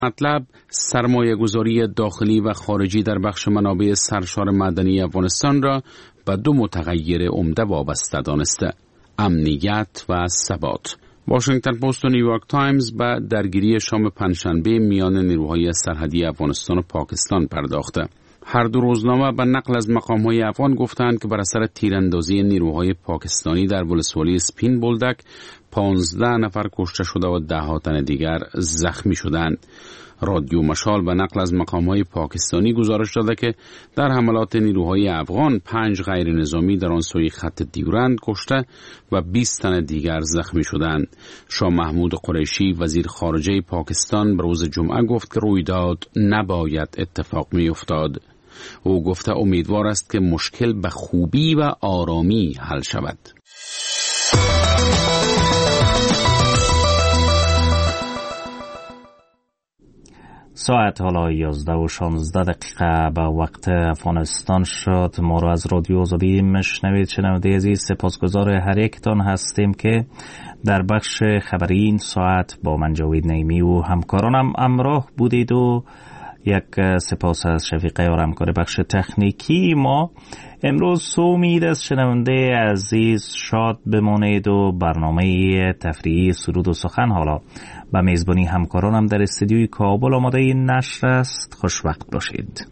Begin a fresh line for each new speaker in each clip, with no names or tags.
مطلب سرمایه گذاری داخلی و خارجی در بخش منابع سرشار معدنی افغانستان را به دو متغیر عمده وابسته دانسته: امنیت و ثبات. واشنگتن پست و نیویورک تایمز به درگیری شام پنجشنبه میان نیروهای سرحدی افغانستان و پاکستان پرداخته. هر دو روزنامه به نقل از مقام‌های افغان گفتند که بر اثر تیراندازی نیروهای پاکستانی در ولسوالی سپین بولدک 15 نفر کشته شده و 10 تن دیگر زخمی شدند. رادیو مشال به نقل از مقام‌های پاکستانی گزارش داده که در حملات نیروهای افغان 5 غیر نظامی در آن سوی خط دیورند کشته و 20 تن دیگر زخمی شدند. شاه محمود قریشی وزیر خارجه پاکستان به روز جمعه گفت که رویداد نباید اتفاق می‌افتاد. او گفته امیدوار است که مشکل به خوبی و آرامی حل شود.
ساعت حالا 11:16 به وقت افغانستان شد. ما رو از رادیو آزادی میشنوید. شنونده عزیز، سپاسگزار هر یکتان هستیم که در بخش خبری این ساعت با من جاوید نعیمی و همکارانم همراه بودید و یک سپاس از شفیقه و همکار بخش تکنیکی ما. امروز امید از شنونده عزیز شاد بمانید و برنامه تفریحی سرود و سخن حالا به میزبانی همکارانم در استودیوی کابل آماده نشر است. خوشوقت باشید.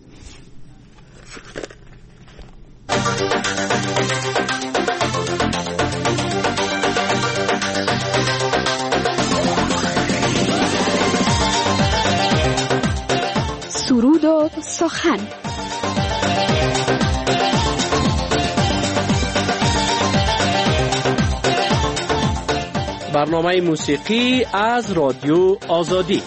سرود و سخن.
برنامه موسیقی از رادیو آزادی.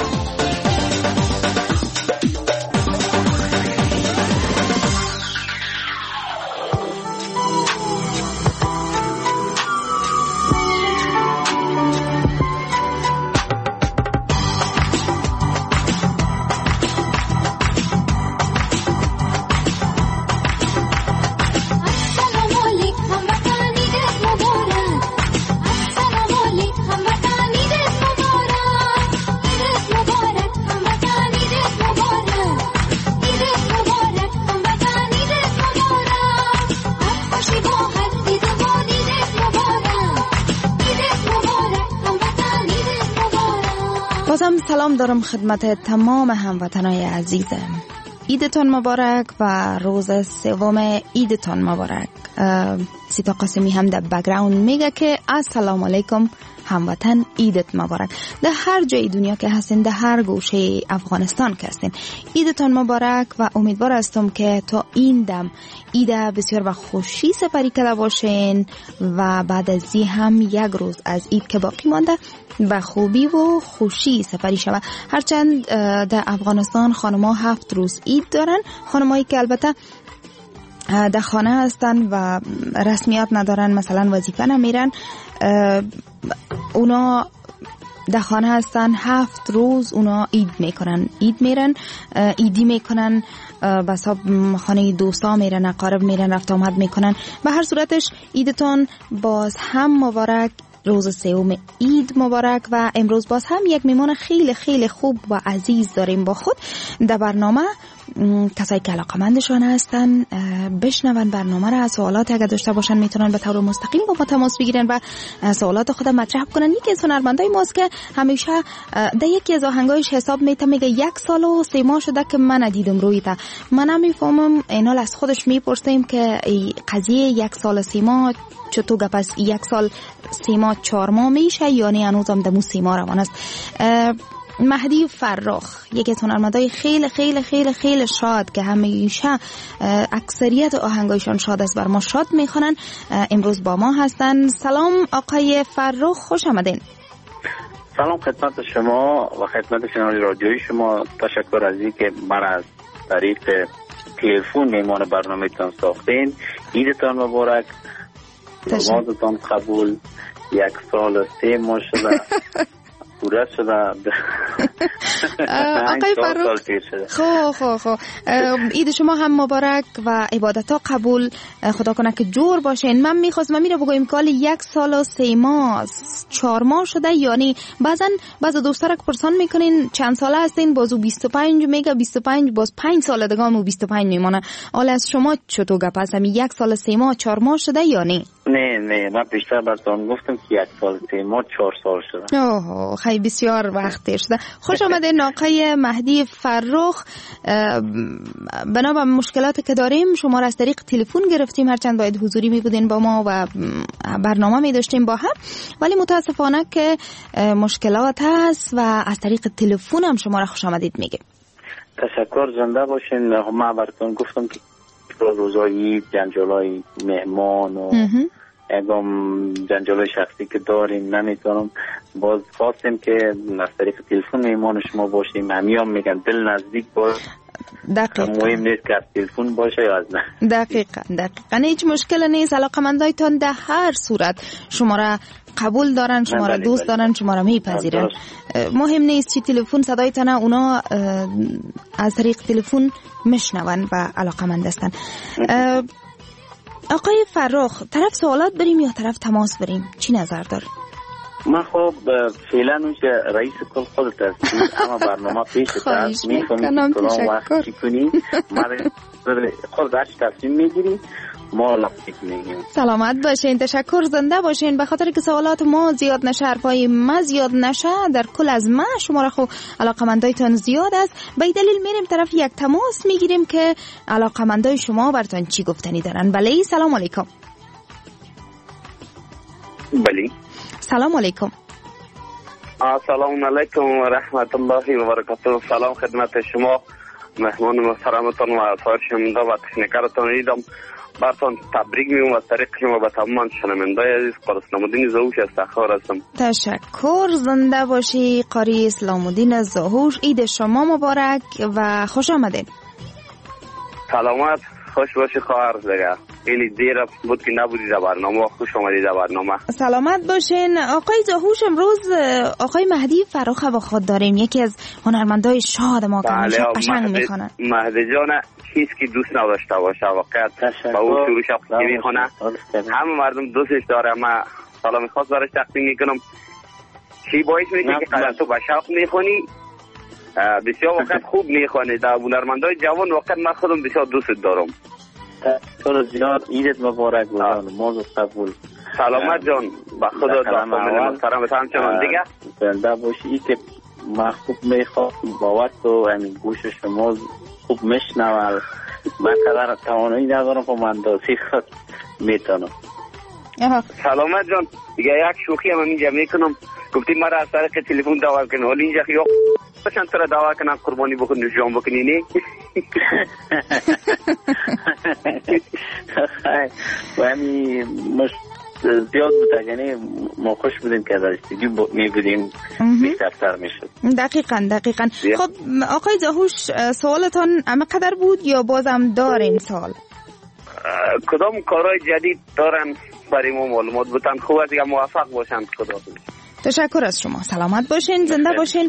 سلام دارم خدمت تمام هموطنای عزیزم. عیدتان مبارک و روز سوم عیدتان مبارک. سیتا قاسمی هم در بک‌گراند میگه که السلام علیکم هموطن، عیدت مبارک. در هر جای دنیا که هستین، در هر گوشه افغانستان که هستین، عیدتان مبارک و امیدوار هستم که تا این دم عید بسیار و خوشی سپری کرده باشین و بعد از این هم یک روز از عید که باقی مانده به خوبی و خوشی سپری شود. هرچند در افغانستان خانم‌ها 7 روز عید دارن، خانم‌هایی که البته در خانه هستن و رسمیات ندارن، مثلا وظیفه نمیرن، اونا در خانه هستن 7 روز اونا عید میکنن، عید میرن، عیدی میکنن، بس خانه دوستا میرن، اقارب میرن، رفت آمد میکنن. به هر صورتش عیدتون باز هم مبارک، روز سوم عید مبارک. و امروز باز هم یک میمان خیلی خیلی خوب و عزیز داریم با خود در برنامه. کسایی که علاقمندشان هستن بشنون برنامه را، سوالات اگر داشته باشن میتونن به طور مستقیم با ما تماس بگیرن و سوالات خود مطرح کنن. یکی از هنرمندای ماست که همیشه در یکی از آهنگایش حساب میگه 1 سال و 3 ماه شده که من ندیدم روی تا. من نمیفهمم، اینا از خودش میپرسیم که قضیه 1 سال 3 ماه چطور گپ است؟ 1 سال 3 ماه 4 ماه میشه یا نه هنوزم دمو 3 ماه روان است؟ مهدی فرخ یکی از هنرمندای خیلی خیلی خیلی خیلی شاد که همیشه اکثریت آهنگایشان شاد است، بر ما شاد میخونن، امروز با ما هستن. سلام آقای فرخ، خوش آمدین.
سلام خدمت شما و خدمت شنوندگان رادیوی شما. تشکر از اینکه من از طریق تلفن میهمان برنامه تان ساختین. عیدتان مبارک، نمازتان قبول. 1 سال 3 ماه شده پوره شده.
آقای فرخ خب عید شما هم مبارک و عبادت ها قبول، خدا کنه که جور باشین. من میخواستم میره بگویم که 1 سال و 3 ماه 4 ماه شده، یعنی بعضا دوستا را که پرسان میکنین چند ساله هستین، بازو 25 میگه 25، باز 5 سال دیگه هم 25 میمونه. حالا از شما چطور گپ است؟ 1 سال 3 ماه 4 ماه شده یا نه؟
نه من بیشتر براتون گفتم که 1 سال 3 ماه 4 سال شده.
اوه خیلی بسیار وقت شده. خوش آمدین آقای مهدی فرخ. بنا به مشکلاتی که داریم شما را از طریق تلفن گرفتیم، هرچند باید حضوری می بودین با ما و برنامه می داشتیم با هم، ولی متاسفانه که مشکلات هست و از طریق تلفن هم شما را خوش آمدید میگیم.
تشکر، زنده باشین. من براتون گفتم که روزایی جنجالای مهمان و اگم جنجالای شخصی که داریم نمیتونم، باز خواستیم که از طریق تلفن مهمان شما باشیم. همیان میگن دل نزدیک باش، مهم نیست که از تلفن باشه یا از نه.
دقیقاً هیچ مشکل نیست. علاقمندایتان در هر صورت شما را قبول دارن، شما را دوست دارن، شما را میپذیرن. مهم نیست چی تلفن صدایتان اونا از طریق تلفن میشنون و علاقمند هستن. آقای فرخ، طرف سوالات بریم یا طرف تماس بریم؟ چی نظر دار؟
من خب فعلا اون که رئیس کل خودت هستی، اما برنامه پیشت هست، میفهمی که کلام وقت چی کنی، خود هرچی تصمیم میگیری ما لطفی میگیم.
سلامت باشین، تشکر، زنده باشین. به خاطر که سوالات ما زیاد نشه، حرفای ما زیاد نشه، در کل از ما شما را خب علاقمندایتان زیاد است، به دلیل میریم طرف یک تماس میگیریم که علاقمندای شما براتون چی گفتنی دارن. بله، سلام علیکم.
بله،
سلام علیکم.
سلام علیکم و رحمت الله و برکاته. سلام خدمت شما مهمان محترمتان و سایر شنونده و تکنیکرتان. ایدم براتون تبریک میگم از طریق شما به تمام شنوندگان عزیز. قاری اسلام‌الدین زاهوش از تخار هستم.
تشکر، زنده باشی قاری اسلام‌الدین زاهوش. عید شما مبارک و خوش آمدید.
سلامت، خوش باشی خواهر دیگه. خیلی دیر بود که نبودی در برنامه، خوش آمدید در برنامه.
سلامت باشین. آقای زاهوش، امروز آقای مهدی فرخ با خود داریم، یکی از هنرمندای شاد ما که همیشه قشنگ میخونن.
مهدی جان چیز که دوست نداشته باشه واقعا با او شروع شخصی میخونه، همه مردم دوستش داره. من سلامی خاص برش تقدیم میکنم. چی باعث میشه که قدر تو با شوق میخونی، بسیار واقعا خوب میخونی. در هنرمندای جوان واقعا من خودم بسیار دوست دارم.
تو زیاد عیدت مبارک بودن، موضوع قبول.
سلامت جان، با خدا دعا محترم همچنان دیگه
زنده باشی. ای که من خوب میخوام با وقت و همین گوش شما خوب میشنوم، من قدر توانایی ندارم که من داسی خود میتونم.
سلامت جان، دیگه یک شوخی هم اینجا میکنم. گفتی مرا از طریق تلفن دعوت کنه، حالا اینجا خیلی باشن تو را دعوت کنم قربانی بکن نجام بکنی نه؟
و همین زیاد بود، یعنی ما خوش بودیم که در استودیو می بودیم بیشتر میشد.
دقیقاً. خب آقای زاهوش، سوالتان همه قدر بود یا بازم دارین سوال؟
کدام کارهای جدید دارن برای ما معلومات بودن؟ خوب است که موفق باشند. خدا.
تشکر از شما، سلامت باشین، زنده باشین.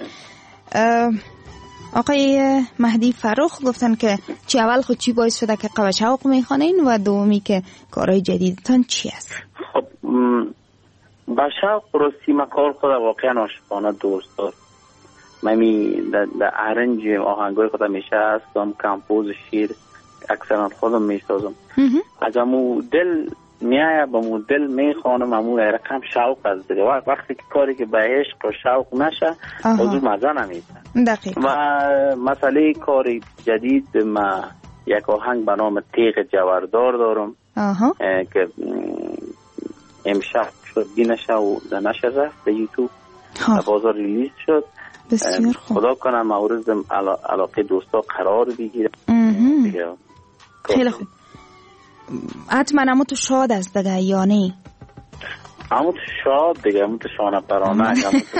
آقای مهدی فرخ گفتن که چی اول خود چی باعث شده که قوه شوق میخوانین و دومی که کارهای جدیدتان چی است؟
خب با شوق راستی من کار خود واقعا عاشقانه دوست دارم. من در ارنج آهنگای خودم میشه هستم، کمپوز شیر اکثرا خودم میسازم. از امو دل میایه با مدل میخوانم، امو رقم شوق از دیگه. وقتی که کاری که به عشق و شوق نشه حضور مزه نمیده.
دقیقا.
و مسئله کاری جدید، من یک آهنگ به نام تیغ جوردار دارم که امشب شد بینشه و نشه رفت به یوتیوب بازار ریلیز شد.
بسیار خوب.
خدا کنم مورد علاقه دوستا قرار بگیره.
خیلی خوب. حتما امو تو شاد است دیگه یا نه؟
امو تو شاد دیگه، امو تو شانه پرانه.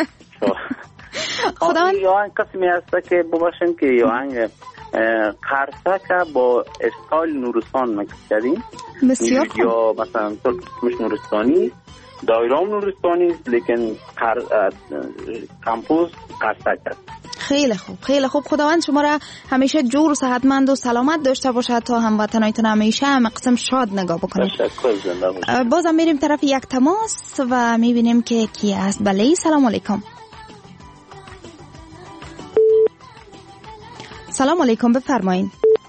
خدا یا آهنگ قسمی هسته که بباشن که یا آهنگ قرصه که با استایل نورستان مکس کردیم.
بسیار خوب.
یا مثلا مش نورستانی، دایرام نورستانی، لیکن کمپوز قرصه کرد.
خیلی خوب، خیلی خوب. خداوند شما را همیشه جور و صحتمند و سلامت داشته باشه تا هموطنایتون همیشه هم قسم شاد نگاه بکنید.
تشکر. زنده باشید.
بازم میریم طرف یک تماس و میبینیم که کی است. بله، سلام علیکم. سلام علیکم، بفرمایید.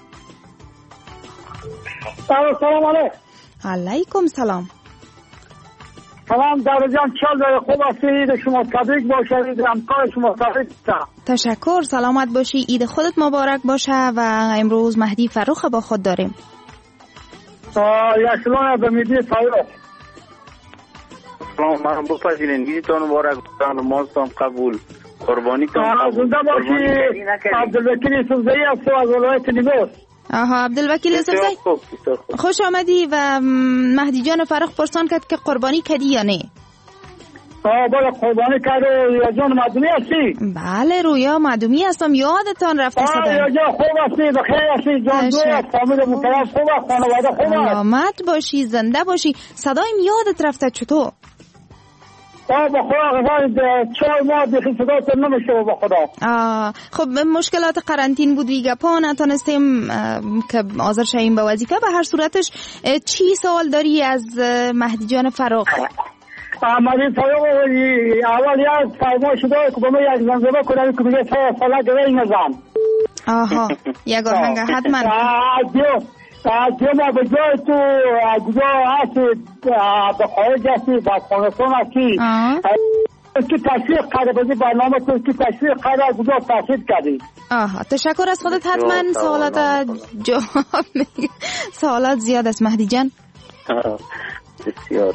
سلام علیکم.
علیکم سلام.
سلام دادا جان، چال خوب هستید؟ شما تبریک باشه، همکار شما تبریک.
تشکر، سلامت باشی، عید خودت مبارک باشه. و امروز مهدی فروخ با خود داریم.
یک سلام به مهدی فروخ.
سلام، من بپذیرین عیدتان مبارک، نمازتان قبول، قربانیتان قبول.
زنده باشی. عبدالوکیل یوسفزئی هستم از ولایت نیمروز.
آها، عبدالوکیل یوسفزئی، خوش آمدی. و مهدی جان فروخ پرسان کرد که قربانی کردی یا نه؟
بله قربانی کرده. رویا جان معدومی هستی؟
بله رویا معدومی هستم، یادتان رفته صدا.
رویا جان خوب هستی؟ بخیر هستی؟ جان دوی فامیل مطرف خوب است؟ خانواده خوب است؟
سلامت باشی، زنده باشی. صدایم یادت رفته چطور؟
با خدا چای ما دیخی صداتون نمیشه با خدا.
خب مشکلات قرنطین بود دیگه، پا نتونستیم که حاضر شویم به وظیفه. به هر صورتش چی سوال داری از مهدی جان فروخ؟
مهدی فروخ اول یک فرمایش داره که به ما یک زنزبه کنه که میگه ساله گره نزن.
آها، یک آهنگ حتما.
جو ما به جای تو کجا هستی، به خارج هستی، به افغانستان هستی، که تشویق کرده بازی برنامه تو، که تشویق کرده کجا تشویق کردی.
آها، تشکر از خودت. حتما سوالات جواب میگه. سوالات زیاد است مهدی جان.
بسیار.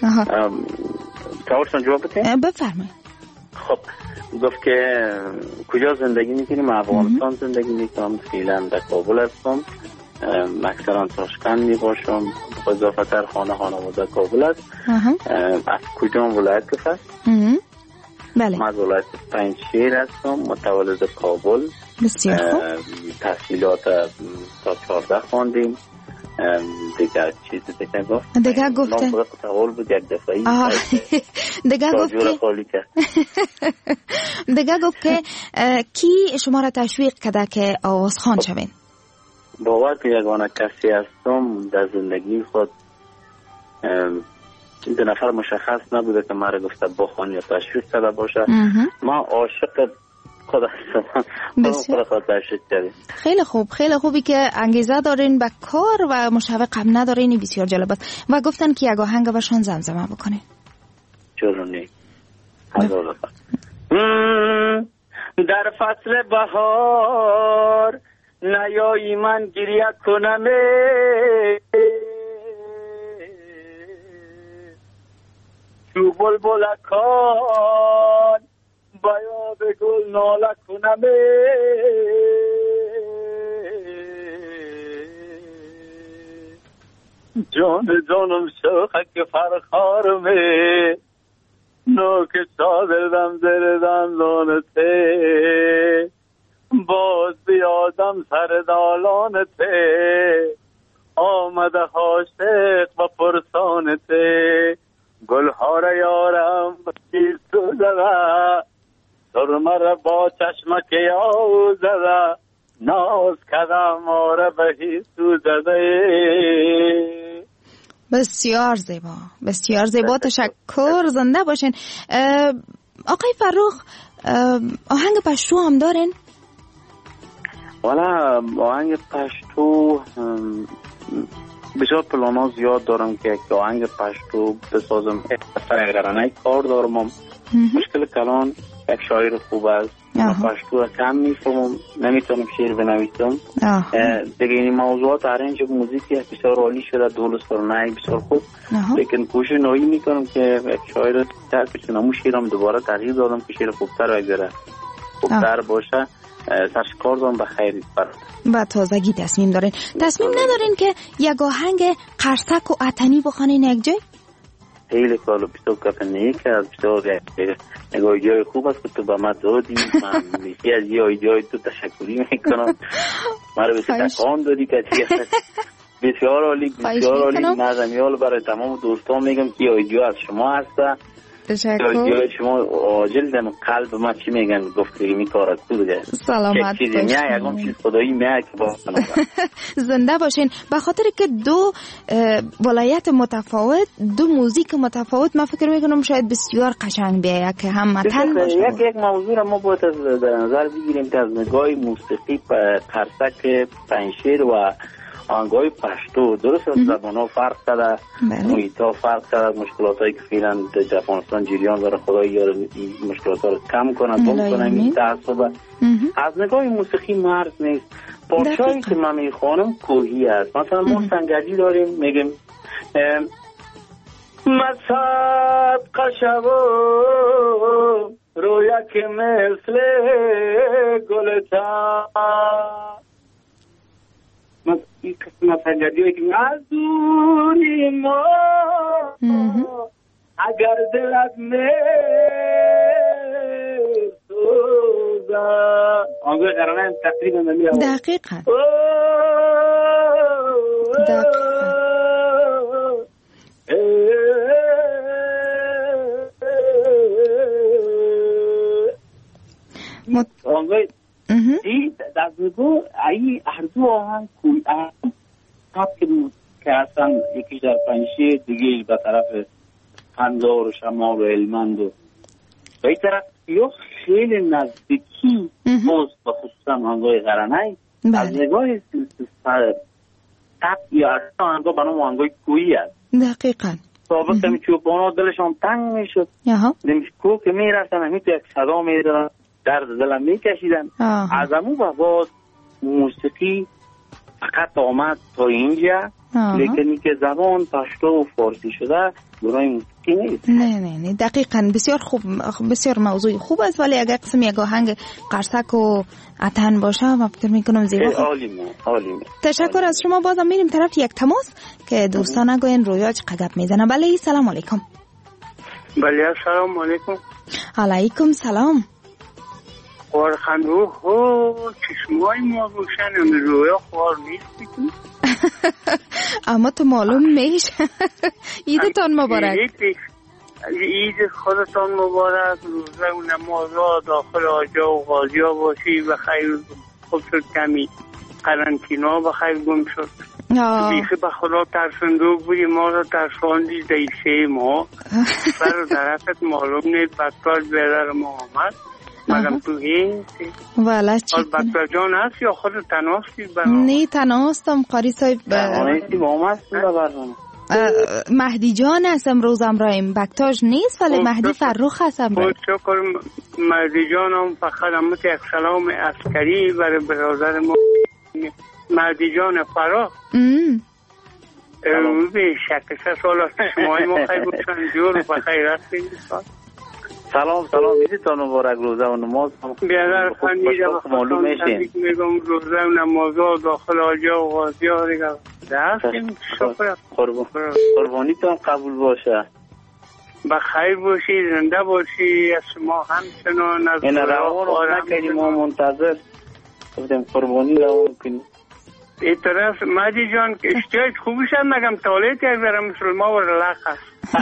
تاورسان جواب بده؟
بفرمایید.
خب گفت که کجا زندگی میکنیم؟ افغانستان زندگی میکنم، فعلا در کابل هستم، اکثرا تاشکند می باشم، اضافتر خانواده کابل است. از کجا ولایت که هست؟
بله.
من از ولایت پنجشیر هستم، متولد کابل.
بسیار خوب.
تحصیلات تا 14 خواندیم. دیگه چیزی دیگه گفت؟
دیگه گفته
نام تقول بود یک دفعی.
دیگه گفت که دیگه گفت که کی شما را تشویق کرده که آوازخوان شوین؟
باور که یگانه کسی هستم در زندگی خود. این دو نفر مشخص نبوده که مرا گفته بخوان یا تشویق کرده باشه. ما عاشق خود هستم.
خیلی خوب، خیلی خوبی که انگیزه دارین به کار و مشوق هم ندارین، بسیار جالب است. و گفتن که یک آهنگ برشان زمزمه بکنین.
چرونی در فصل بهار نیایی من گریه کنم، تو بلبلکان باید گل ناله کنم، جان جانم شوخک فرخارمه، نوک چادردم زردم دانته، باز بیادم سر دالانته، آمده عاشق و پرسانته، گلها را یارم بگیر تو زده، سرمه را با چشمک یاو زده، ناز کدم آره بهی تو زده.
بسیار زیبا، بسیار زیبا. تشکر، زنده باشین. آقای فروخ آهنگ پشتو هم دارین؟
والا آهنگ پشتو بسیار پلانا زیاد دارم که آهنگ پشتو بسازم. اگرانه کار دارم، مشکل کلان یک شاعر خوب است، پشتو کم میفهمم، نمیتونم شعر بنویسم. دیگه این موضوعات ارنج موزیکی بسیار عالی شده، دولس فرنای بسیار خوب، لیکن کوشش نوعی میکنم که یک شاعر تر بچنم. اون شعرم دوباره تغییر دادم که شعر خوبتر بگیره، خوبتر باشه. سرش کار دارم به خیلی برد.
با تازگی تصمیم دارین. تصمیم ندارین که یک آهنگ قرصک و عطنی بخوانین یک جای؟
خیلی کالو بسیار کپنی که از بسیار یک ایدیای خوب است که تو به ما دادی. من بیشی از یه ایدیای تو تشکری میکنم. من رو بسیار تکان دادی که بسیار عالی، بسیار عالی. نظمیال برای تمام دوستان میگم که ایدیو از شما هسته تشکر. شما عاجل دم قلب ما چی میگن گفتگی میکارد بوده.
سلامت باشین.
یکم چیز خدایی میاد که با
زنده باشین. به خاطر که دو ولایت متفاوت، دو موزیک متفاوت، من فکر میکنم شاید بسیار قشنگ بیاید که هم متن باشه.
یک موضوع را ما باید در نظر بگیریم که از نگاه موسیقی قرصک پنشیر و آهنگای پشتو درست از زبان ها فرق کرده، محیط ها فرق کرده، مشکلات هایی که فعلا در افغانستان جریان داره، خدای یار مشکلات ها رو کم کنه، گم کنه این تعصب. از نگاه موسیقی مرز نیست. پارچه‌ای که من میخوانم کوهی است. مثلا ما سنگرجی داریم، میگیم مسد قشبو رویا که مثل گلتا. این قسم سنگردی که از دوری ما اگر دلت میسوزد. آنگاه قرارم تقریبا نمیاد.
دقیقا
آنگاه در نگاه ای اردو آهنگ کوی آهنگ که اصلا یکیش در پنشیر دیگه به طرف خندار و شمال و علمند و این طرف یا خیلی نزدیکی باز به خصوصا آهنگای غرنه از نگاه تب یا آهنگا به نام آهنگای کویی هست.
دقیقا
سابق کمی چوبانا دلشان تنگ میشد، نمیشه کو که میرفتن همی تو یک صدا میدارن درد دلم میکشیدن. از امو به بعد موسیقی فقط آمد تا اینجا، لیکن این که زبان پشتو و فارسی شده برای موسیقی نیست.
نه دقیقاً بسیار خوب، بسیار موضوع خوب است، ولی اگر قسم یک آهنگ قرصک و عطن باشه من فکر میکنم زیبا.
عالیه.
تشکر از شما. بازم میریم طرف یک تماس که دوستان نگوین رویا چقدر میزنه. بله سلام علیکم.
بله سلام علیکم.
علیکم سلام.
خورخندو چشمای ما روشن، رویا خوار نیستی که
اما تو معلوم میشه. عیدتان مبارک.
عید خودتان مبارک. روزه و نمازها داخل آجا و غازی ها باشی و خیر. خوب شد کمی قرنطینا و خیر گم شد. بیخی به خدا ترسندوک بودی، ما رو ترساندی دیسه ما بر درفت معلوم نیست. بطال بیادر ما آمد مگم تو هستی؟
والا چی کنه؟
بطال جان هست یا خود تناستی؟
نه تناستم قاری صاحب.
تناستی با هم هستی ببرم.
مهدی جان هست امروز امرایم، بکتاج نیست ولی مهدی فرخ هست امرایم.
شکر مهدی جان هم فقط همت یک سلام عسکری برای برادر ما مهدی جان فرخ. به شک سال است شمای ما خیلی بودشن جور و خیر هستیم.
سلام عیدتان مبارک. روزه و نماز
بیادر خندیده و
معلوم میشین.
میگم روزه و نمازها داخل آجا و غازی ها دیگه دستیم. شکر
قربانیتان قبول باشه.
بخیر باشی، زنده باشی. از شما همچنان از
این روان رو نکنی، ما منتظر بودیم قربانی روان کنی.
این طرف مهدی جان اشتیاج خوبش هم مگم تالیت یک برم مسلمان و رلق هست.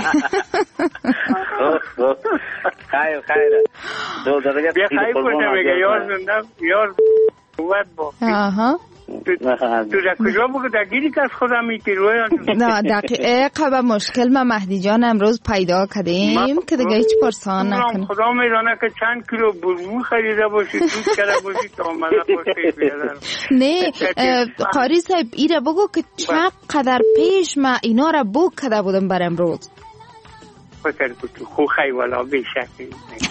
خیره
بیا خیر باشه میگه یار زنده یار قوت با. تو در کجا بگو در گیری که از خودم میتیروی؟
نه دقیقه به مشکل ما مهدی جان امروز پیدا کردیم که دیگه هیچ پرسان نکنیم.
خدا میدانه که چند کیلو برمون خریده باشی دوست کرده باشی تا آمده باشی بیادر.
نه قاری صاحب ایره بگو که چقدر پیش ما اینا را بوک کرده بودم بر امروز.
فکر کنم خو خیلی والا بیشکی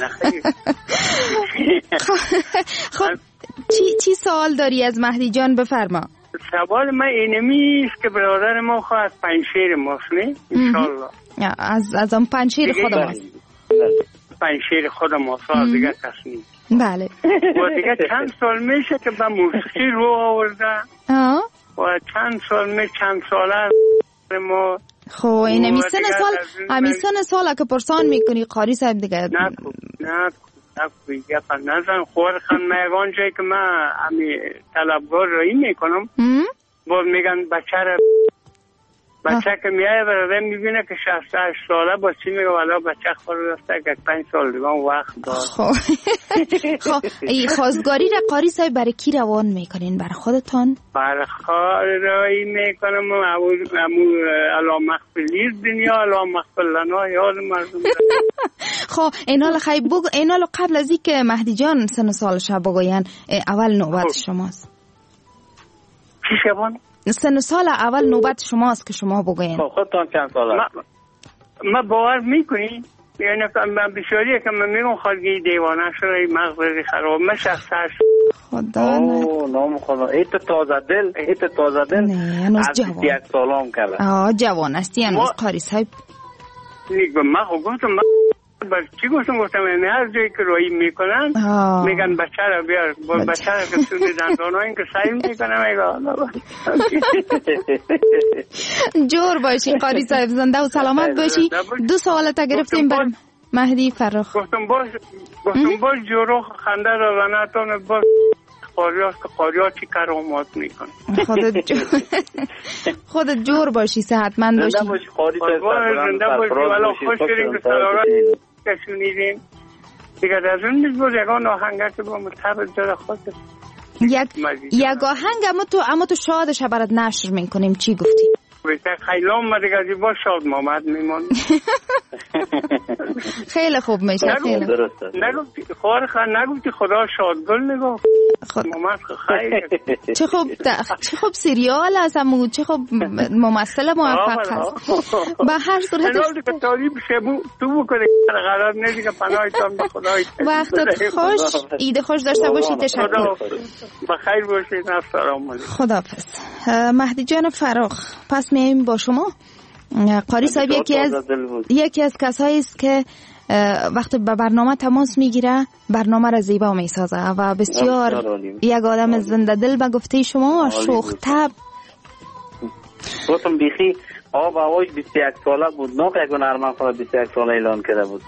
خب چی سوال داری از مهدی جان؟ بفرما.
سوال من اینمی است که برادر ما خواه از پنشیر ماست نه انشالله.
از اون پنشیر خود ماست.
پنشیر خود ماست دیگه کس نیست.
بله.
و دیگه چند سال میشه که به موسیقی رو آورده و چند ساله ما.
خب این همیسن سال که پرسان میکنی قاری صاحب دیگه.
نه گفت نزن خورخن میگان جایی که من همی طلبگار رایی میکنم باز میگن بچه را بچه که میایه برده میبینه که 68 ساله با چی میگه والا بچه خور رفته که 5 سال دیگه وقت دار.
خب خواستگاری را قاری صاحب برای کی روان میکنین؟ برای خودتان؟
برای خواهی میکنم الا مغفر دنیا الا مغفر لنا یاد مردم.
خب اینال خیلی بگو، اینال قبل از اینکه مهدی جان سن و سالش بگوین اول نوبت شماست.
چی شبان؟
سن و سال اول نوبت شماست که شما بگوین.
خودتان چند سال است؟
ما باور میکنین؟ یعنی من بسیاری که من میگم خالگی دیوانه شده مغزی خراب من شخص
خدا
نام خدا ایت تازه دل
نه هنوز جوان
1 سالم کرده.
جوان استی هنوز قاری صاحب.
نیگه من گفتم بر چی گفتم این هر جایی که روی میکنن میگن بچه را بیار بچه را که سونی دندان این که سعی میکنه
جور باشی قاری صاحب، زنده و سلامت باشی. 2 سوالت گرفتیم بر مهدی فرخ.
گفتم باز جورو خنده را نتونه باز قاریات چی کرامات میکنه.
خودت جور باشی، صحتمند باشی.
زنده باشی ولی خوش کریم که سلامت کشونیدیم دیگه. در اون میزبور یکان آهنگه که با مطبع جد خود
یک آهنگ اما تو شادش برات نشر میکنیم. چی گفتی؟
خیلی ما دیگه از با شاد محمد میمون.
خیلی خوب میشه. خیلی
نگفتی خدا شادگل نگو محمد خیلی
چه خوب سریال هست امو، چه خوب ممثل موفق هست. به هر صورت
تعریف شبو تو بکنه قرار ندی که پناهتان به خدای
وقتت خوش، عید خوش داشته باشی. تشکر.
بخیر باشید. سلام علیکم.
خداحافظ. مهدی جان فرخ، پس میایم با شما. قاری صاحب یکی از کسایی است که وقتی به برنامه تماس میگیره برنامه را زیبا میسازه و بسیار یک آدم زنده دل به گفته شما شوخ طبع.
گفتم بیخی آب هواش 21 ساله بود، نه که اگه نرمان خواهد 21 ساله اعلان کرده بود.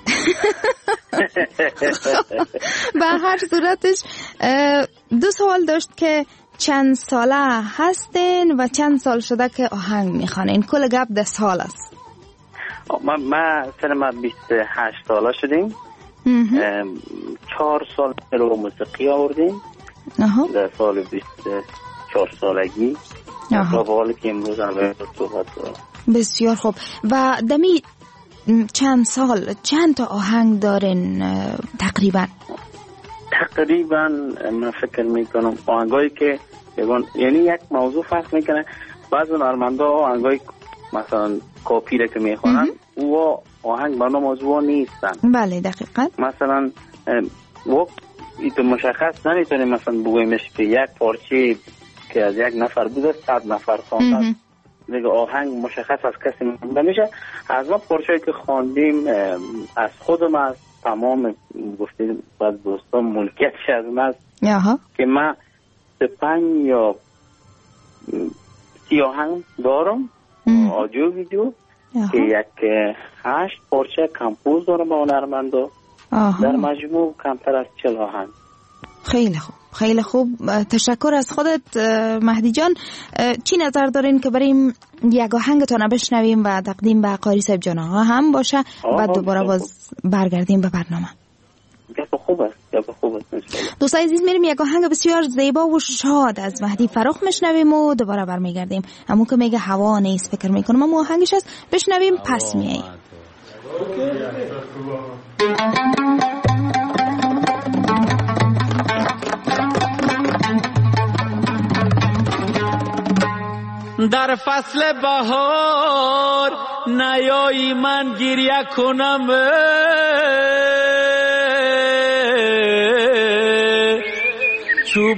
به هر صورتش 2 سوال داشت که چند ساله هستین و چند سال شده که آهنگ میخوانین؟ کل گپ 10 سال است.
ما 28 ساله شدیم. 4 سال رو موسیقی آوردیم در سال 24 سالگی و حالی که امروز هم صحبت دارم.
بسیار خوب. و دمی چند سال چند تا آهنگ دارین تقریبا؟
تقریبا من فکر میکنم آهنگایی که یعنی یک موضوع فرق میکنه. بعضی هنرمندا آهنگای مثلا کاپی که میخوانن او آهنگ با موضوع نیستن.
بله دقیقاً.
مثلا وقت مشخص نمیتونیم مثلا بگویمش که یک پارچه که از یک نفر بوده 100 نفر خوانده دیگه آهنگ مشخص از کسی نمیشه. از ما پارچه‌ای که خواندیم از خودم از تمام گفتیم بعض دوستان ملکیتش از من که من 5 یا 30 آهنگ دارم آدیو ویدیو که یک 8 پارچه کمپوز دارم با هنرمندا. در مجموع کمتر از 40 آهنگ.
خیلی خوب. خیلی خوب. تشکر از خودت مهدی جان. چی نظر دارین که بریم یک آهنگتون بشنویم و تقدیم به قاری صاحب جان آقا هم باشه بعد دوباره باز برگردیم به برنامه؟
گپ خوب است.
دوستای عزیز میریم یک آهنگ بسیار زیبا و شاد از مهدی فرخ میشنویم و دوباره برمیگردیم. همون که میگه هوا نیست فکر میکنم اما آهنگش است. بشنویم پس میاییم.
در فصل بهار نیایی من گریه کنم، چو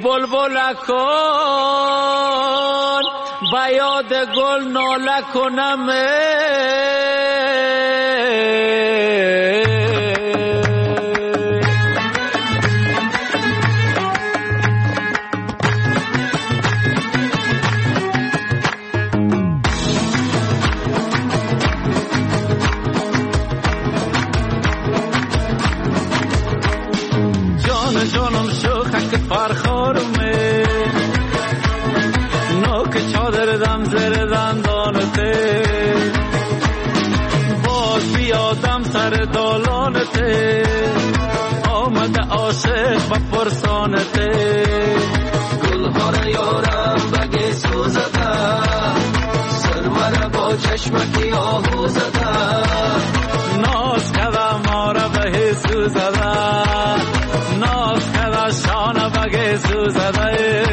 بلبلکان با یاد گل ناله کنم. جانم شوخک فرخارمه نوک چادر دم زر دندانته
ته آمده عاشق و پرسانته گلها را یارم بگه سوزده سرور با چشمکی آهو زده ناز کده ما را به سوزده ناز کده شانه بگه سوزده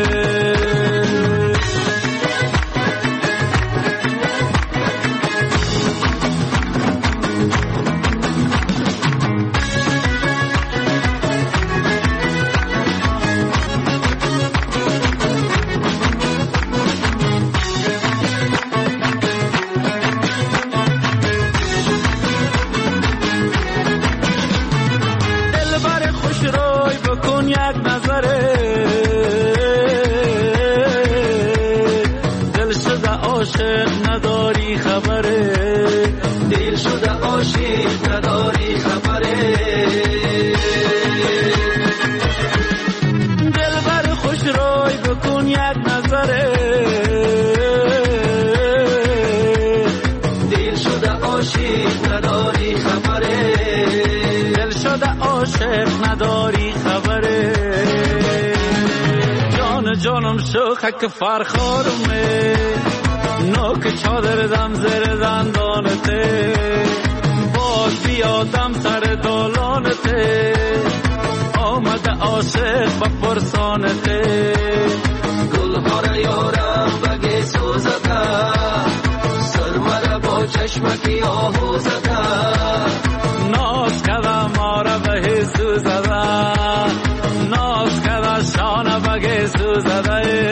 جانم شوخک فرخارمه نوک چادر دم زیر دندانته باز بیادم سر دالانته آمده عاشق و پرسانته گلها را یارم بگه سوزده سرور با چشمکی آهو زده ناز کده ما را به سوزده ناز کده شانه بگه سوزده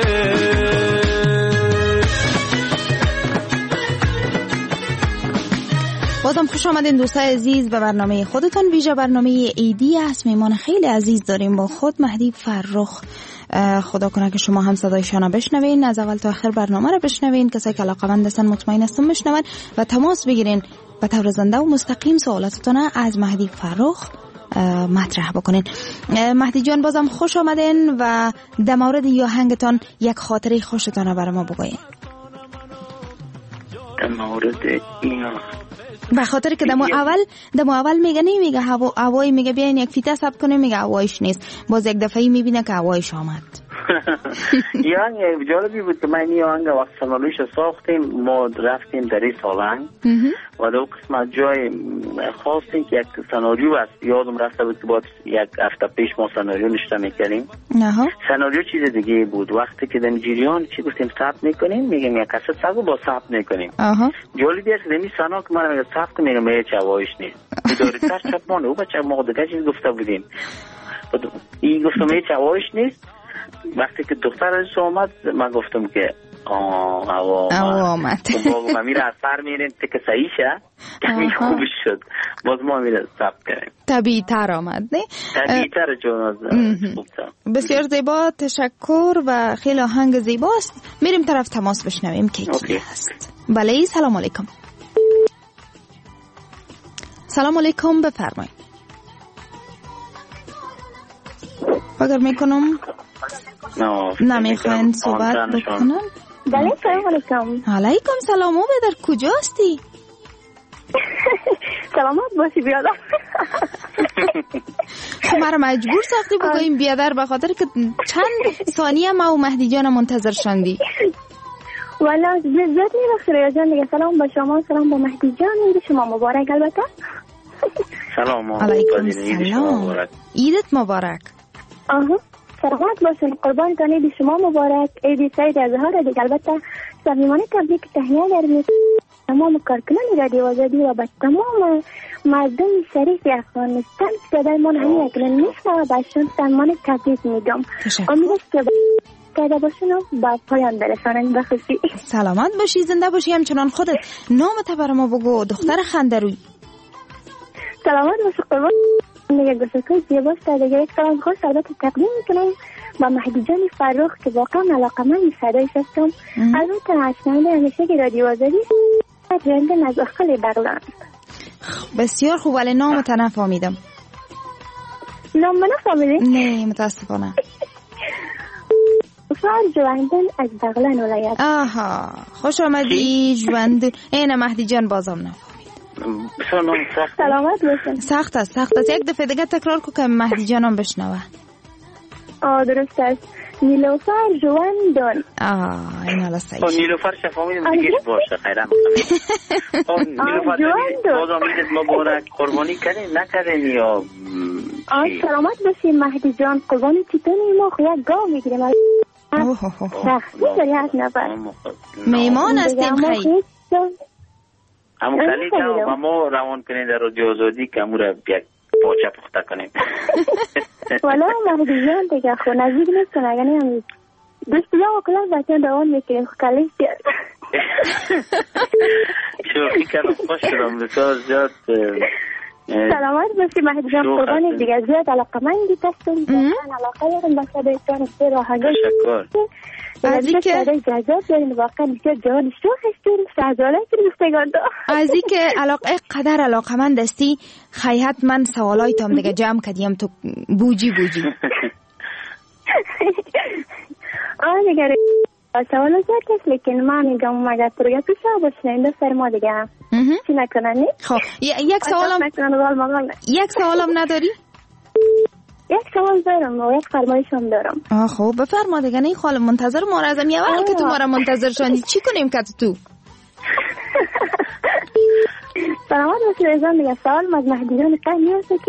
بازم خوش آمدین دوستای عزیز به برنامه خودتون. ویژه برنامه عیدی است. میمان خیلی عزیز داریم با خود، مهدی فرخ. خدا کنه که شما هم صدایشان بشنوین، از اول تا آخر برنامه رو بشنوین. کسایی که علاقه‌مند هستن مطمئن هستم بشنون و تماس بگیرین و طور زنده و مستقیم سوالاتتون از مهدی فرخ مطرح بکنین. مهدی جان بازم خوش آمدین و در مورد آهنگتان یک خاطره خوشتون رو برای ما بگوین.
در مورد این
به خاطر که دمو اول میگه نمیگه هوایی، میگه بیاین یک فیته ثبت کنیم، میگه هوایش نیست، باز یک دفعه میبینه که هوایش آمد.
یعنی جالبی بود که من این آهنگ وقت سناریوش ساختیم، ما رفتیم در این سالنگ و در قسمت جای خواستیم که یک سناریو است، یادم رفته بود که باید یک هفته پیش ما سناریو نشته میکنیم. سناریو چیز دیگه بود. وقتی که در جریان چی گفتیم ثبت میکنیم، میگیم یک کست سگو با ثبت میکنیم. جالبی است که سنا که من میگم ثبت میگم هیچ هوایش نیست، اداره تر چپمانه او بچه ما دیگه چیز گفته بودیم، این گفتم هیچ هوایش نیست. وقتی که دخترش اومد من گفتم که هوا
آمد.
ما میره از سر میریم که صحیح شه کمی خوب شد، باز ما میره ثبت کردیم،
طبیعی تر آمد. نه
طبیعی تر جون خوب.
بسیار زیبا، تشکر و خیلی آهنگ زیباست. میریم طرف تماس بشنویم که کی هست. بله سلام علیکم. سلام علیکم، بفرمایید. اگر میکنم نمیخواین صحبت بکنن.
بله سلام علیکم.
علیکم سلام. در کجا هستی؟
سلامت باشی بیادر.
خب مرا مجبور ساختی بگویم بیادر به خاطر که چند ثانیه ما و مهدی جان منتظر شندی.
والا زیاد نیست ریا جان دیگه. سلام با شما، سلام با مهدی جان، عید شما مبارک. البته
سلام
علیکم سلام، عیدت مبارک.
سلامت باشین، قربان کنید شما مبارک. عید سعید اظهار دیگه. البته صمیمانه تبریک تهنیه داریم تمام کارکنان رادیو آزادی و به تمام مردم شریف افغانستان که در من همین اکنون نیست و باشون صمیمانه تبریک میگم. امیدوارم که کرده باشین و با پایان برسانن. بخشی
سلامت باشی، زنده باشی. همچنان خودت نامت برای ما بگو دختر خندروی.
سلامت باشی قربان. دیگه گوشتای زیباست. دیگه یک سلام خوش البته تقدیم میکنم با مهدی جان فرخ که واقعا علاقه‌مند صدایش هستم. البته شنونده همیشه که رادیو آزادی رنده از اخل بغلان.
بسیار خوب، ولی نامت نفهمیدم.
نام نفهمیدی؟
نه متاسفانه.
فرار جواندن از بغلان ولایت.
آها خوش آمدی جواندن. این مهدی جان بازم نفهمید.
سلامت باشین.
سخت است یک دفعه دیگه تکرار کو که مهدی جانم بشنوه.
درست است. نیلوفر جواندون.
این حالا صحیح.
نیلوفر شفاهمید دیگه باشه خیرم. نیلوفر بازم عیدت مبارک. قربانی کردین نکردین یا
سلامت باشین مهدی جان. قربانی چیتونی ما یک گاو میگیریم. سختی داری از نفر
میمان هستیم خیلی
همون خیلی جان و ما روان کنیم در رادیو آزادی که همون را یک پاچه پخته کنیم.
والا مهدی جان دیگه خود نزدیک نیستن اگر نیم دوستی ها و کلاس بچه دوان میکنیم خیلی زیاد
شوخی کردم خوش شدم بسیار زیاد.
سلامت باشی مهدی جان. قربانی دیگه زیاد علاقه مندی تستیم علاقه دارم بسیار بیتان بسیار راهگاه
از این که
جذاب داریم واقعا بسیار جوان شوخش داریم شهزاله کنیم استگان دا
از این که قدر علاقه من دستی خیحت من سوالای تام دیگه جمع کردیم تو بوجی
دیگه سوال زیاد کس لیکن من میگم مگر پروگه پیشه باشنه این دو فرما دیگه چی نکننی؟
خب یک سوالم نداری؟
یک سوال دارم و یک فرمایشم دارم.
خب بفرما دیگه. نه خاله منتظر ما را ازم یه وقت که تو ما را منتظر شدی چی کنیم که تو
سلامت باشید ازم دیگه. سوال از مهدی جان قهمی هست که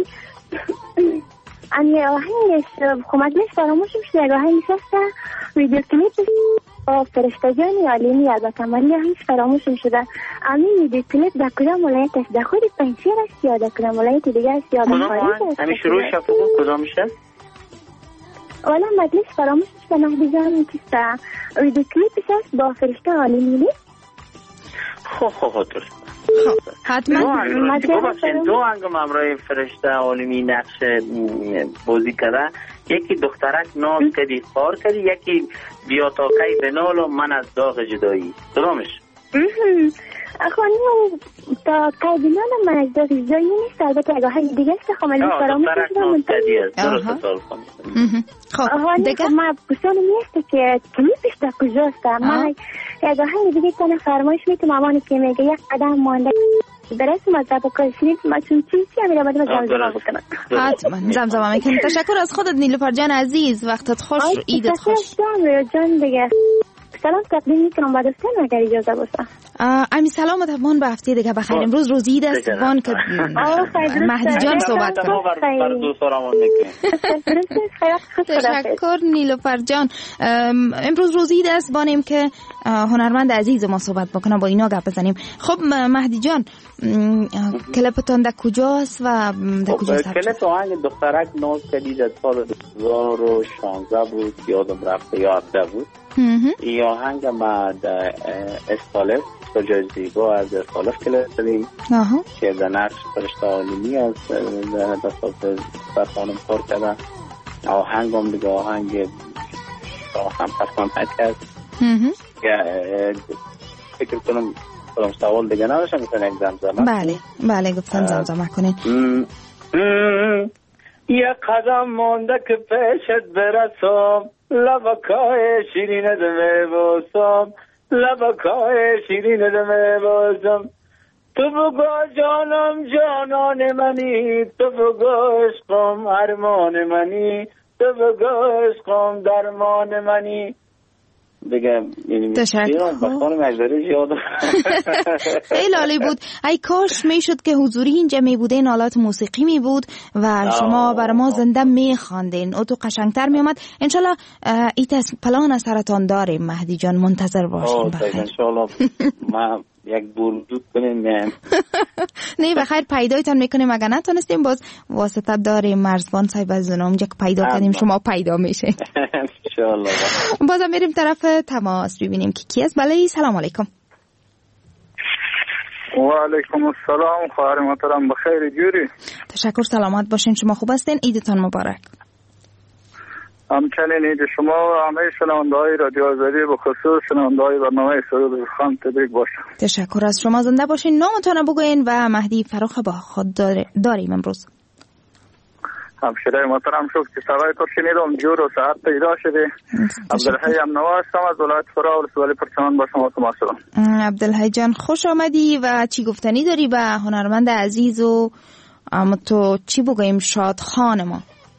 یه آهنگش خمدلش فراموشم شده. یک آهنگ شسته ویدیو کلیپش با فرشتگانی علیمی البته ولی هیچ فراموشم شده. همین ویدیو کلیپ در کدام ولایتش در خود پنجشیر است یا در کدام ولایت دیگه است یا در خارج است؟
همین شروعش کدام میشه؟
والا مجلس فراموشم شده مهدی جان چیسته ویدیو کلیپش است با فرشته علیمی.
خب درست.
حتما
دو هنگم امرای فرشته عالمی نقش بازی کرده. یکی دخترک ناز کردی خار کردی یکی بیا تا کی بنال و من از داغ جدایی درامش
اخوانی تا کی بنال و من از داغ جدایی نیست البته اگه های دیگه است خمالی فراموش
دخترک ناز کردی است درست سال
اخوانی ما بسیار میسته که کلیپش در کجاست. من اگه های دیگه کنه فرمایش میتونم امانی که میگه یک قدم مانده برسیم از دب کشید ما چون چیزی همی رابطه ما زمزمه بکنم.
حتما زمزمه میکنیم. تشکر از خودت نیلوفر جان عزیز. وقتت خوش عیدت خوش.
جان دیگه سلام تقدیم میکنم بعد از تن اگر اجازه باشه.
امی سلامت افغان به هفته دیگه بخیر. امروز روز عید است افغان که مهدی جان صحبت کنه. تشکر نیلوفر جان. امروز روز عید است بانیم که هنرمند عزیز ما صحبت بکنه با اینا گپ بزنیم. خب مهدی جان کلیپتون در کجاست و در کجاست؟
کلیپ آهنگ دخترک ناز کردی در سال 2016 بود یادم رفته یا 17 بود. این آهنگ ما در استالف کجای زیبا از استالف کلیپ داریم که در نقش فرشته عالمی از دستات برخانم کار کردن. آهنگ هم دیگه آهنگ هم پسمان کرد که فکر کنم سوال دیگه نداشتم میتونم یک زمزمه.
بله گفتن زمزمه کنین.
یک قدم مانده که پیشت برسم لبکای شیرین دمه باسم لبکای شیرین دمه باسم تو بگو جانم جانان منی تو بگو عشقم ارمان منی تو بگو عشقم درمان منی دیگه.
تشکر. خیلی عالی بود. ای کاش میشد که حضوری اینجا می بودین آلات موسیقی می بود و شما بر ما زنده می خواندین او تو قشنگتر می اومد. انشالله ایت پلان سرطان داریم مهدی جان منتظر باشیم. بخیر
انشالله ما یک بولدود کنیم
نه بخیر پیدایتان میکنیم اگر نتونستیم باز واسطه داریم مرزبان صاحب از اونجا که پیدا کنیم شما پیدا میشه
انشالله.
بازم میریم طرف تماس ببینیم که کی است. بله سلام علیکم.
و علیکم السلام. خواهر محترم بخیر جوری؟
تشکر سلامت باشین. شما خوب هستین؟ عیدتان مبارک.
همچنین عید شما و همه شنونده‌های رادیو آزادی به خصوص شنونده‌های برنامه سرود خان تبریک باشه.
تشکر از شما. زنده باشین. نامتون بگوین و مهدی فراخ با خود داریم امروز.
همشیره محترم شد که صدای تو شنیدم جور و ساعت پیدا شده. عبدالحی هم نوازم از ولایت فرا و سوالی پرچمان با شما تماس دارم.
عبدالحی جان خوش آمدی و چی گفتنی داری به هنرمند عزیز و تو چی بگویم شادخان ما؟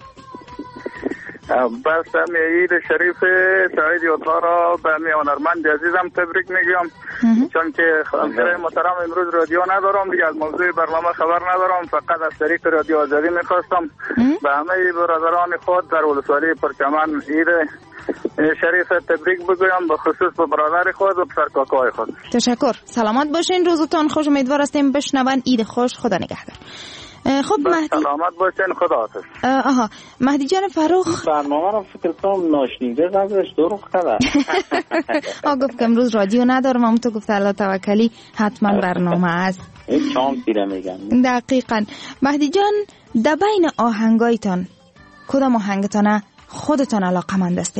بس می عید شریف سعید یادها را به می هنرمند عزیزم تبریک میگم، چون که همشیره محترم امروز رادیو ندارم دیگه، از موضوع برنامه خبر ندارم، فقط از طریق رادیو آزادی میخواستم به همه برادران خود در ولسوالی پرچمن عید شریف تبریک بگویم، به خصوص به برادر خود و پسر کاکای خود.
تشکر، سلامت باشین، روزتون خوش، امیدوار هستیم بشنون. عید خوش، خدا نگهدار. خب مهدی
سلامت باشین، خدا حافظ.
مهدی جان فروخ
برنامه رو فکر کنم ناشنیده زدش دروغ خبر.
گفت که امروز رادیو ندارم، اما تو گفت الله توکلی حتما برنامه است.
این چام پیره میگن.
دقیقاً. مهدی جان در بین آهنگایتان کدام آهنگتان خودتان علاقه‌مند هستین؟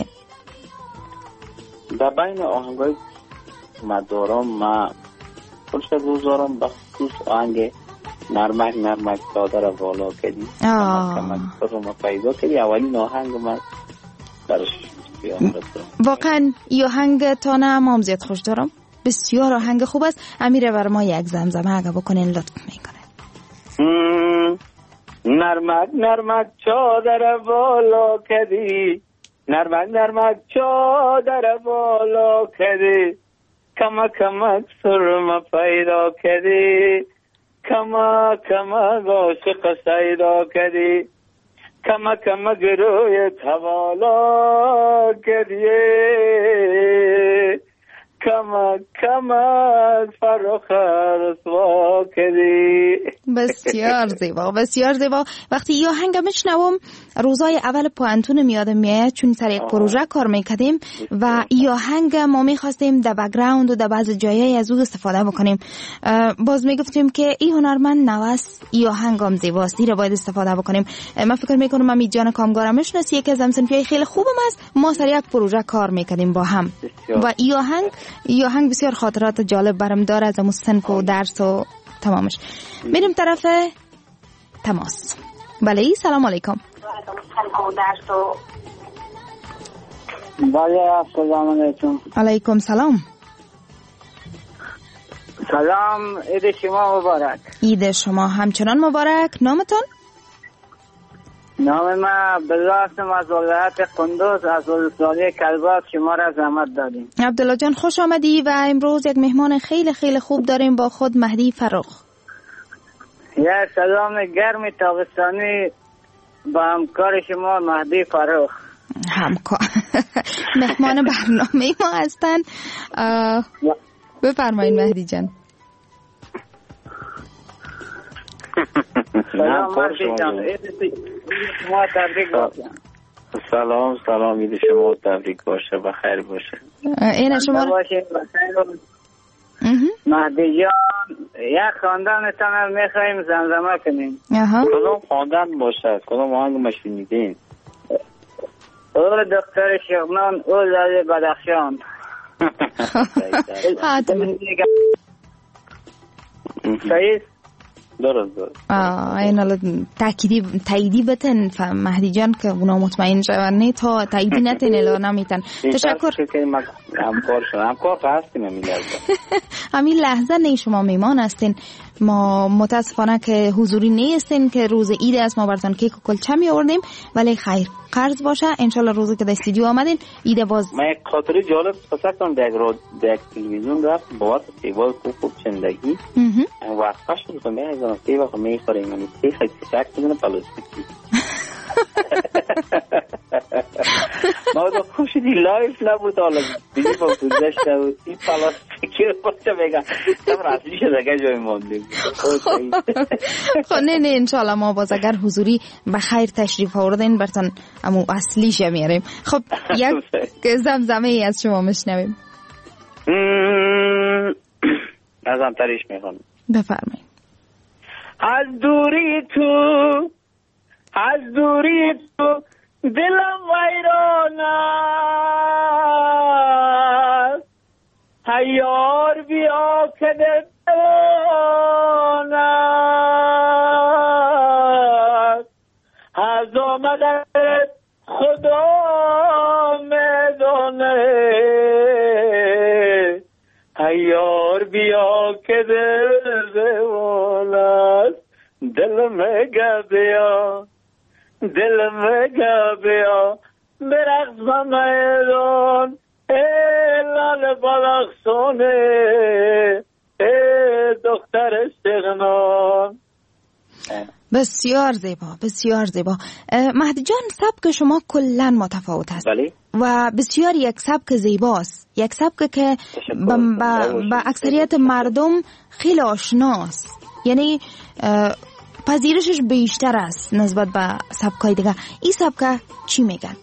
در بین آهنگای مدارم ما خوش گذارم به خصوص آهنگ نرمک دادر بالا کردی کمک رو پیدا کردی، اولین آهنگ من برش
واقعا ای آهنگ تانه ما هم زیاد خوش دارم، بسیار آهنگ خوب است. امیره بر ما یک زمزمه اگه بکنین لطف میکنه.
نرمک چادر بالا کردی، نرمک چادر بالا کردی، کمک سرم پیدا کردی، کمک عاشق سیدا کردی، کمک روی حوالا کردی، کمک فروخ رسوا کردی.
بسیار زیبا، بسیار زیبا. وقتی یا آهنگ میشنوم روزای اول پوانتون یادم میاد، چون سر یک پروژه کار میکردیم و یا آهنگ ما میخواستیم در بک‌گراند و در بعض جایای از اون استفاده بکنیم. باز میگفتیم که این هنرمند نواس یا آهنگ هم زیباست، این رو باید استفاده بکنیم. من فکر میکنم امید جان کامگارم میشناسی، یکی از همسنفیای خیلی خوبم است. ما سر یک پروژه کار میکردیم با هم و این آهنگ بسیار خاطرات جالب برام داره از صنف و درس و تمامش. میریم طرف تماس. بله، سلام علیکم.
بله، سلام علیکم.
علیکم سلام.
سلام، عید شما مبارک.
عید شما همچنان مبارک. نامتون؟
نام من عبدالله هستم از ولایت قندوز، از ولسوالی کلباس. شما را زحمت دادیم.
عبدالله جان خوش آمدی و امروز یک مهمان خیلی خیلی خوب داریم با خود، مهدی فروخ.
یه سلام گرم تابستانی با همکار شما مهدی فروخ.
همکار مهمان برنامه ما هستن. بفرمایید مهدی جان.
سلام مهدی جان، شما تبریک باشه.
سلام عید شما تبریک باشه، بخیر باشه.
این شما
باشه بخیر. مهدی جان یک خواندنتان میخواییم زمزمه کنیم.
کدام خواندن باشه؟ کدام آهنگ ما شنیدین؟
او دختر شغنان، او لال بدخشان. صحیح؟
درست.
این حالا تاییدی بتن مهدی جان که اونا مطمئن شونی، تا تاییدی نتن الا نمیتن. تشکر.
همکار هستیم
همین لحظه نه شما میمان هستین. ما متاسفانه که حضوری نیستین که روز عید است، ما براتون کیک و کلچه می آوردیم، ولی خیر قرض باشه انشالله روزی که در استودیو آمدین عید باز.
من یک خاطره جالب پسکتم در تلویزیون رفت بابت تیبال خوب چندگی وقتا شد که میگم تی وقت میخوریم من تی خیلی پسک بزنه پلاستیکی. ما دو خوشیدی لایف نبود، حالا دیگه با گذشت نبود این پلاستیکی رو باشه بگم تم رسلی شد اگر جای ماندیم.
خب نه انشالله ما باز اگر حضوری بخیر تشریف آوردین برتون امو اصلیش میاریم. خب یک زمزمه ای از شما مشنویم.
ازم تریش میخوام.
بفرمایید.
از دوری تو دلم ویران است، هیار بیا که دلان است، هزار یار بیا که دل زوانست دل مگه بیا دل مگه بیا برقص با میدان ای لال بالاخسونه ای دختر استغنان.
بسیار زیبا بسیار زیبا. مهدی جان سبک شما کلا متفاوت است و بسیار یک سبک زیباست، یک سبک که با اکثریت مردم خیلی آشناست، یعنی پذیرشش بیشتر است نسبت به سبکای دیگه. این سبک چی میگن؟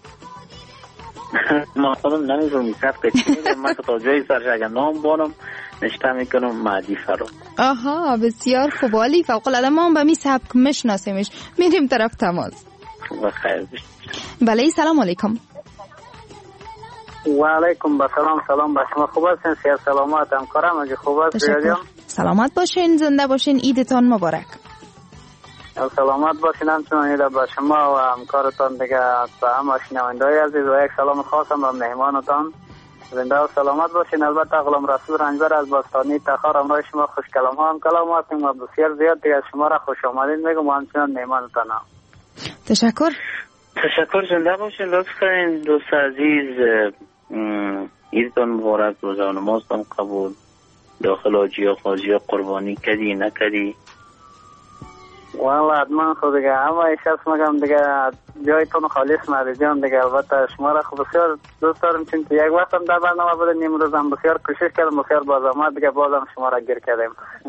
ما خودم نمیدونم این سبک چی میگن. من تا جایی سرش اگر نام بانم نشته میکنم مهدی فرخ.
آها بسیار خوب، عالی، فوق العاده. ما هم به می سبک میشناسیمش. میریم طرف تماس.
بخیر.
بله سلام علیکم.
و علیکم سلام به شما. خوب هستین؟ سیار سلامت همکارم اگه خوب است بیادیم.
سلامت باشین، زنده باشین، عیدتان مبارک.
سلامت باشین همچنان عید به شما و همکارتان دیگه و همه شنونده‌های عزیز و یک سلام خاصم به مهمانتان. زنده و سلامت باشین. البته غلام رسول رنجبر از باستانی تخار امروز شما خوش کلام ها هم کلام هستیم و بسیار زیاد دیگه شما را خوش آمدید میگم و همچنان مهمانتانم.
تشکر.
زنده باشین. لطف کنین دوست عزیز، عیدتان مبارک، روزه و نمازتان قبول. داخل حاجی و خاجی قربانی کدی نکدی؟
والله حتما خود دیگه همه شخص مگم دیگه جایتون خالص مهدی جان دیگه. البته شما را خب بسیار دوست دارم چون که یک وقت هم در برنامه بودین، امروز هم بسیار کوشش کردم، بسیار بازآمد دیگه بازم شما را گیر کردیم.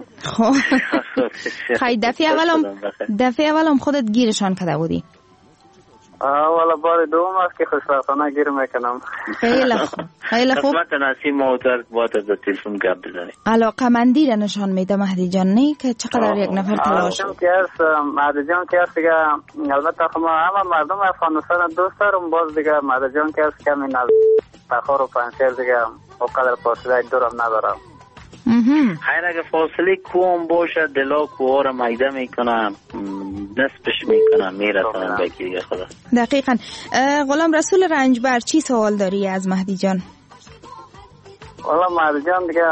خیلی دفعه اولم خودت گیرشان کرده بودی؟
والا بار دوم است که خوشبختانه گیر میکنم.
خیلی خوب خیلی خوب.
قسمت نصیب موتر باید از تلفن گپ بزنی.
علاقه‌مندی را نشان میده مهدی جان، نه که چقدر یک نفر تلاش
که است. مهدی جان که است دیگه البته خب همه مردم افغانستان دوست دارم، باز دیگه مهدی جان که است کمی از تخار و پنشیر دیگه اونقدر فاصله دورم ندارم.
خیر اگه فاصله کوم باشه دلا کوها را میده میکنم، نصفش میکنم میرسنم به دیگه خدا.
دقیقاً. غلام رسول رنجبر چی سوال داری از مهدی جان؟
والا مهدی جان دیگه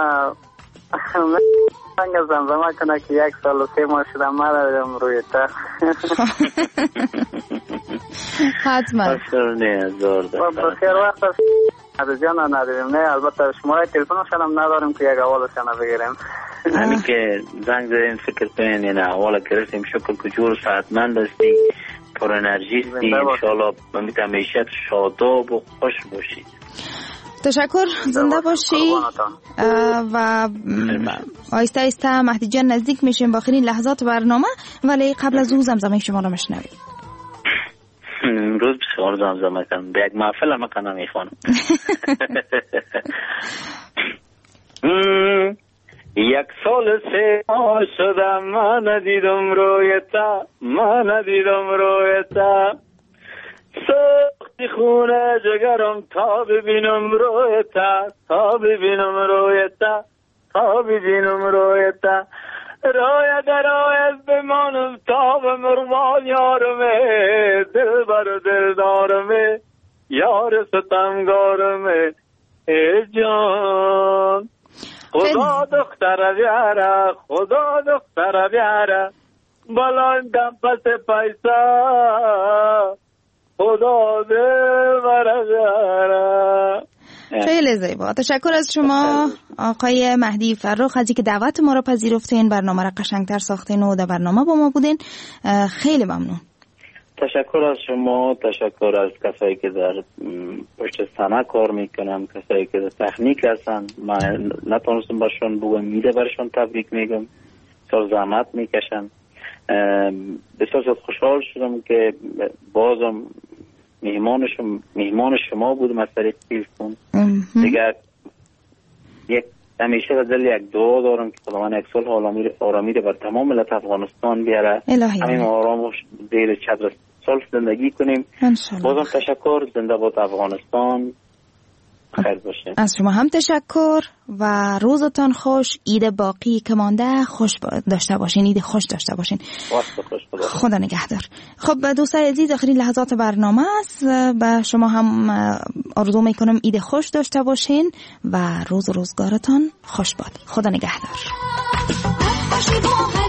سنگ زمزمه کنه که 1 سال و 3 ماه شده من ندارم روی تخت.
حتما
بخیر وقت است مهدی جان نداریم. نه البته شماره تلفنشان هم نداریم که یک اولشان بگیریم.
همین که زنگ زدین فکر کنین یعنی اول گرفتیم. شکر که جور صحتمند هستی، پر انرژی هستی، انشاءالله امید همیشه شاداب و خوش باشید.
تشکر، زنده باشی. و آیسته آیسته مهدی جان نزدیک میشیم با آخرین لحظات برنامه، ولی قبل از او زمزمه شما رو میشنویم.
امروز بسیار زمزمه کنم، به یک محفل هم کنم میخوانم. یک سال 3 ماه شدم من ندیدم رویتا، من ندیدم رویتا، سختی خونه جگرم تا ببینم رویتا، تا ببینم رویتا، تا ببینم رویتا، رویت رویت بمانم تا به مرمان یارمه، دل بر دل دارمه، یار ستمگارمه ای جان. خدا دختر بیاره، خدا دختر بیاره، بلندم پس پیسا، خدا دل بر بیاره.
خیلی زیبا. تشکر از شما آقای مهدی فرخ از اینکه دعوت ما را پذیرفتین، برنامه را قشنگتر ساختین و در برنامه با ما بودین. خیلی ممنون.
تشکر از شما، تشکر از کسایی که در پشت صحنه کار میکنن، کسایی که در تکنیک هستن. من نتونستم برشون بگم، میده برشون تبریک میگم، بسیار زحمت میکشن. بسیار خوشحال شدم که بازم میهمان شما بودم از طریق تلفن. دیگه یک همیشه از دل یک دعا دارم که خداوند یک صلح آرامی بر تمام ملت افغانستان بیاره، همین آرام و زیر چتر صلح زندگی کنیم. بازم تشکر. زنده باد افغانستان. خیر باشین.
از شما هم تشکر و روزتان خوش. عید باقی که مانده خوش داشته باشین، عید خوش داشته باشین. خدا نگهدار. خب دوستان عزیز، آخرین لحظات برنامه است. به شما هم آرزو میکنم عید خوش داشته باشین و روز و روزگارتان خوش باد. خدا نگهدار.